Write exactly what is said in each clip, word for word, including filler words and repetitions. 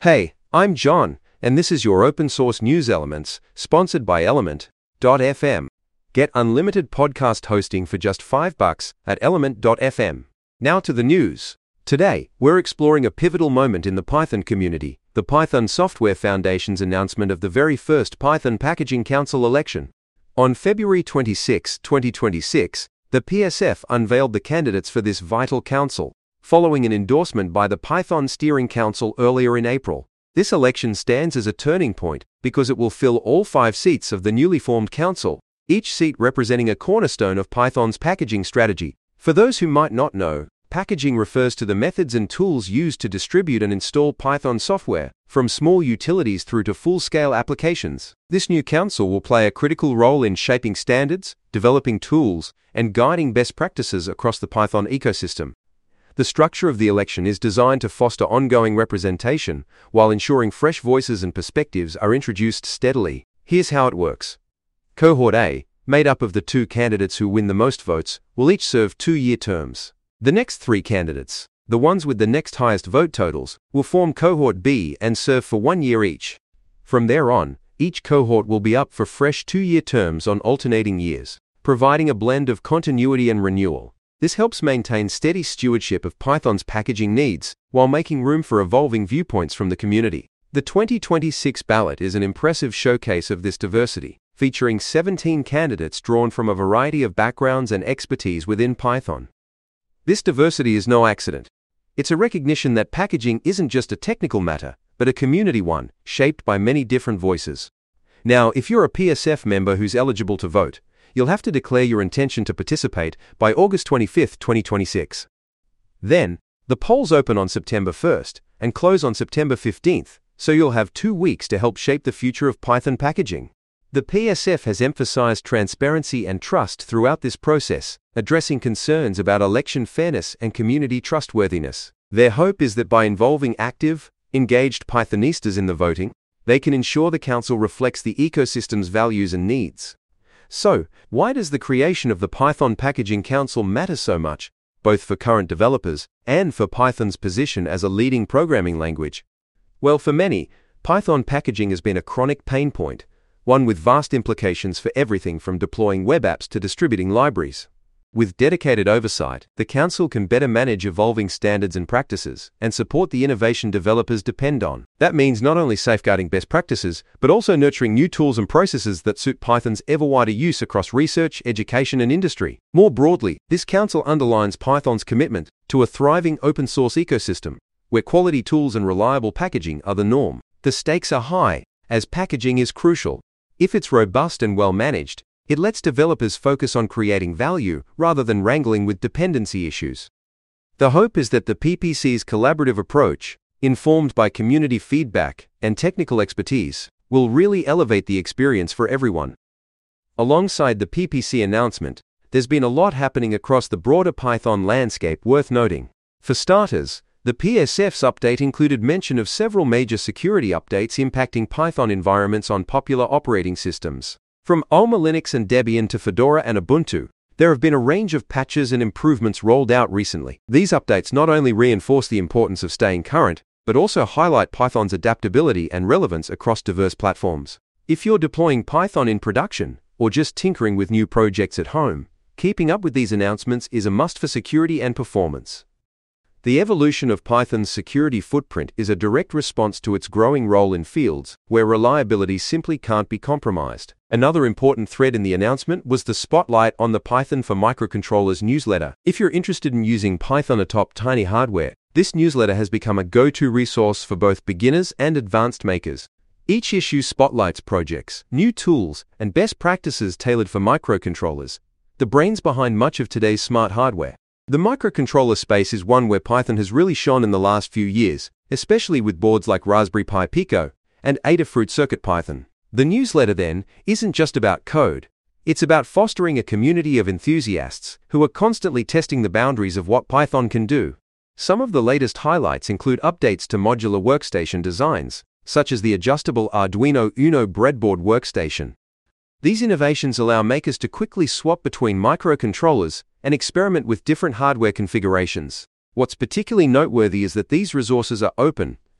Hey, I'm John, and this is your open source news elements, sponsored by Element dot f m. Get unlimited podcast hosting for just five bucks at Element dot f m. Now to the news. Today, we're exploring a pivotal moment in the Python community, the Python Software Foundation's announcement of the very first Python Packaging Council election. On February twenty-sixth, twenty twenty-six, the P S F unveiled the candidates for this vital council, following an endorsement by the Python Steering Council earlier in April. This election stands as a turning point because it will fill all five seats of the newly formed council, each seat representing a cornerstone of Python's packaging strategy. For those who might not know, packaging refers to the methods and tools used to distribute and install Python software, from small utilities through to full-scale applications. This new council will play a critical role in shaping standards, developing tools, and guiding best practices across the Python ecosystem. The structure of the election is designed to foster ongoing representation, while ensuring fresh voices and perspectives are introduced steadily. Here's how it works. Cohort A, made up of the two candidates who win the most votes, will each serve two-year terms. The next three candidates, the ones with the next highest vote totals, will form Cohort B and serve for one year each. From there on, each cohort will be up for fresh two-year terms on alternating years, providing a blend of continuity and renewal. This helps maintain steady stewardship of Python's packaging needs, while making room for evolving viewpoints from the community. The twenty twenty-six ballot is an impressive showcase of this diversity, featuring seventeen candidates drawn from a variety of backgrounds and expertise within Python. This diversity is no accident. It's a recognition that packaging isn't just a technical matter, but a community one, shaped by many different voices. Now, if you're a P S F member who's eligible to vote, you'll have to declare your intention to participate by August twenty-fifth, twenty twenty-six. Then, the polls open on September first and close on September fifteenth, so you'll have two weeks to help shape the future of Python packaging. The P S F has emphasized transparency and trust throughout this process, addressing concerns about election fairness and community trustworthiness. Their hope is that by involving active, engaged Pythonistas in the voting, they can ensure the council reflects the ecosystem's values and needs. So, why does the creation of the Python Packaging Council matter so much, both for current developers and for Python's position as a leading programming language? Well, for many, Python packaging has been a chronic pain point, one with vast implications for everything from deploying web apps to distributing libraries. With dedicated oversight, the Council can better manage evolving standards and practices and support the innovation developers depend on. That means not only safeguarding best practices, but also nurturing new tools and processes that suit Python's ever-wider use across research, education, and industry. More broadly, this Council underlines Python's commitment to a thriving open-source ecosystem, where quality tools and reliable packaging are the norm. The stakes are high, as packaging is crucial. If it's robust and well-managed, it lets developers focus on creating value rather than wrangling with dependency issues. The hope is that the P P C's collaborative approach, informed by community feedback and technical expertise, will really elevate the experience for everyone. Alongside the P P C announcement, there's been a lot happening across the broader Python landscape worth noting. For starters, the P S F's update included mention of several major security updates impacting Python environments on popular operating systems. From Alma Linux and Debian to Fedora and Ubuntu, there have been a range of patches and improvements rolled out recently. These updates not only reinforce the importance of staying current, but also highlight Python's adaptability and relevance across diverse platforms. If you're deploying Python in production, or just tinkering with new projects at home, keeping up with these announcements is a must for security and performance. The evolution of Python's security footprint is a direct response to its growing role in fields where reliability simply can't be compromised. Another important thread in the announcement was the spotlight on the Python for Microcontrollers newsletter. If you're interested in using Python atop tiny hardware, this newsletter has become a go-to resource for both beginners and advanced makers. Each issue spotlights projects, new tools, and best practices tailored for microcontrollers, the brains behind much of today's smart hardware. The microcontroller space is one where Python has really shone in the last few years, especially with boards like Raspberry Pi Pico and Adafruit CircuitPython. The newsletter, then, isn't just about code. It's about fostering a community of enthusiasts who are constantly testing the boundaries of what Python can do. Some of the latest highlights include updates to modular workstation designs, such as the adjustable Arduino Uno breadboard workstation. These innovations allow makers to quickly swap between microcontrollers and experiment with different hardware configurations. What's particularly noteworthy is that these resources are open,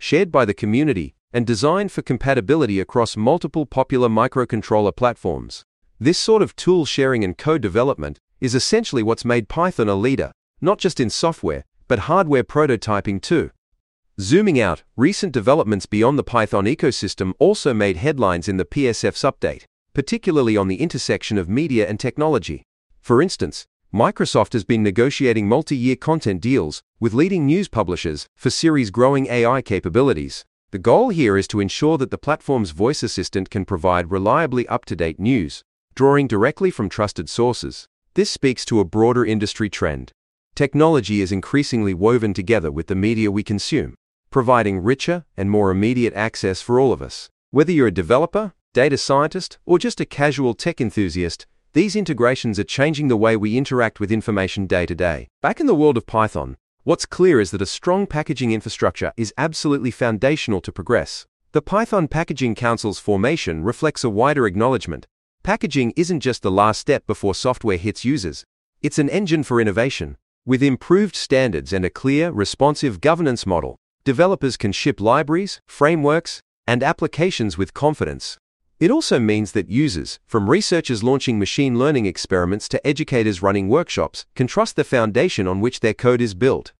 shared by the community, and designed for compatibility across multiple popular microcontroller platforms. This sort of tool sharing and code development is essentially what's made Python a leader, not just in software, but hardware prototyping too. Zooming out, recent developments beyond the Python ecosystem also made headlines in the P S F's update, particularly on the intersection of media and technology. For instance, Microsoft has been negotiating multi-year content deals with leading news publishers for Siri's growing A I capabilities. The goal here is to ensure that the platform's voice assistant can provide reliably up-to-date news, drawing directly from trusted sources. This speaks to a broader industry trend. Technology is increasingly woven together with the media we consume, providing richer and more immediate access for all of us. Whether you're a developer, data scientist, or just a casual tech enthusiast, these integrations are changing the way we interact with information day to day. Back in the world of Python, what's clear is that a strong packaging infrastructure is absolutely foundational to progress. The Python Packaging Council's formation reflects a wider acknowledgement. Packaging isn't just the last step before software hits users. It's an engine for innovation. With improved standards and a clear, responsive governance model, developers can ship libraries, frameworks, and applications with confidence. It also means that users, from researchers launching machine learning experiments to educators running workshops, can trust the foundation on which their code is built.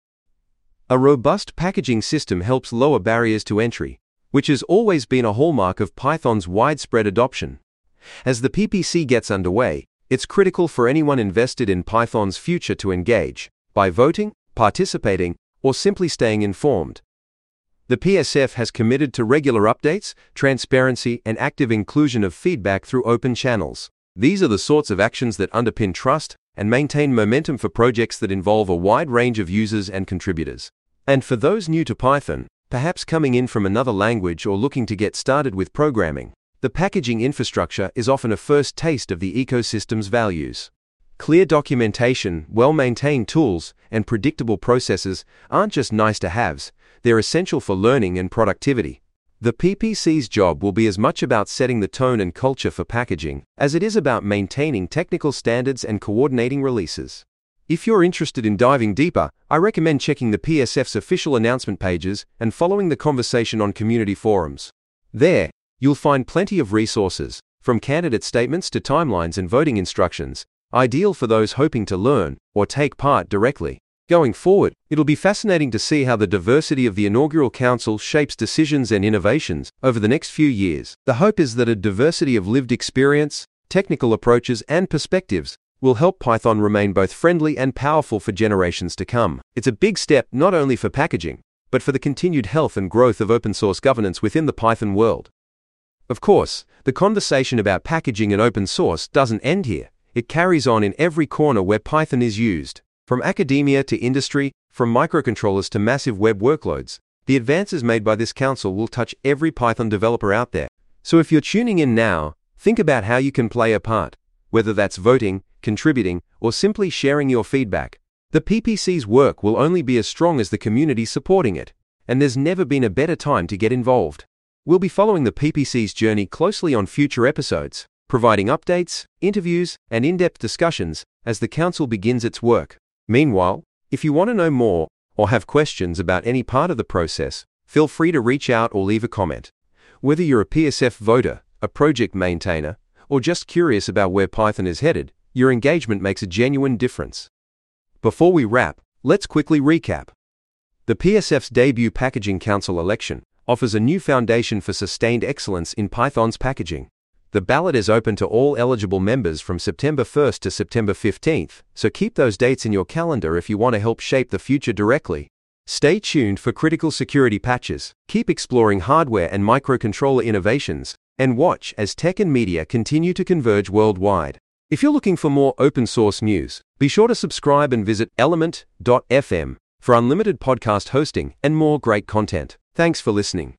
A robust packaging system helps lower barriers to entry, which has always been a hallmark of Python's widespread adoption. As the P P C gets underway, it's critical for anyone invested in Python's future to engage, by voting, participating, or simply staying informed. The P S F has committed to regular updates, transparency, and active inclusion of feedback through open channels. These are the sorts of actions that underpin trust and maintain momentum for projects that involve a wide range of users and contributors. And for those new to Python, perhaps coming in from another language or looking to get started with programming, the packaging infrastructure is often a first taste of the ecosystem's values. Clear documentation, well-maintained tools, and predictable processes aren't just nice-to-haves, they're essential for learning and productivity. The P P C's job will be as much about setting the tone and culture for packaging as it is about maintaining technical standards and coordinating releases. If you're interested in diving deeper, I recommend checking the P S F's official announcement pages and following the conversation on community forums. There, you'll find plenty of resources, from candidate statements to timelines and voting instructions, ideal for those hoping to learn or take part directly. Going forward, it'll be fascinating to see how the diversity of the inaugural council shapes decisions and innovations over the next few years. The hope is that a diversity of lived experience, technical approaches, and perspectives will help Python remain both friendly and powerful for generations to come. It's a big step not only for packaging, but for the continued health and growth of open source governance within the Python world. Of course, the conversation about packaging and open source doesn't end here. It carries on in every corner where Python is used. From academia to industry, from microcontrollers to massive web workloads, the advances made by this council will touch every Python developer out there. So if you're tuning in now, think about how you can play a part, whether that's voting, contributing, or simply sharing your feedback. The P P C's work will only be as strong as the community supporting it, and there's never been a better time to get involved. We'll be following the P P C's journey closely on future episodes, providing updates, interviews, and in-depth discussions as the council begins its work. Meanwhile, if you want to know more or have questions about any part of the process, feel free to reach out or leave a comment. Whether you're a P S F voter, a project maintainer, or just curious about where Python is headed, your engagement makes a genuine difference. Before we wrap, let's quickly recap. The P S F's debut Packaging Council election offers a new foundation for sustained excellence in Python's packaging. The ballot is open to all eligible members from September first to September fifteenth, so keep those dates in your calendar if you want to help shape the future directly. Stay tuned for critical security patches, keep exploring hardware and microcontroller innovations, and watch as tech and media continue to converge worldwide. If you're looking for more open source news, be sure to subscribe and visit element dot f m for unlimited podcast hosting and more great content. Thanks for listening.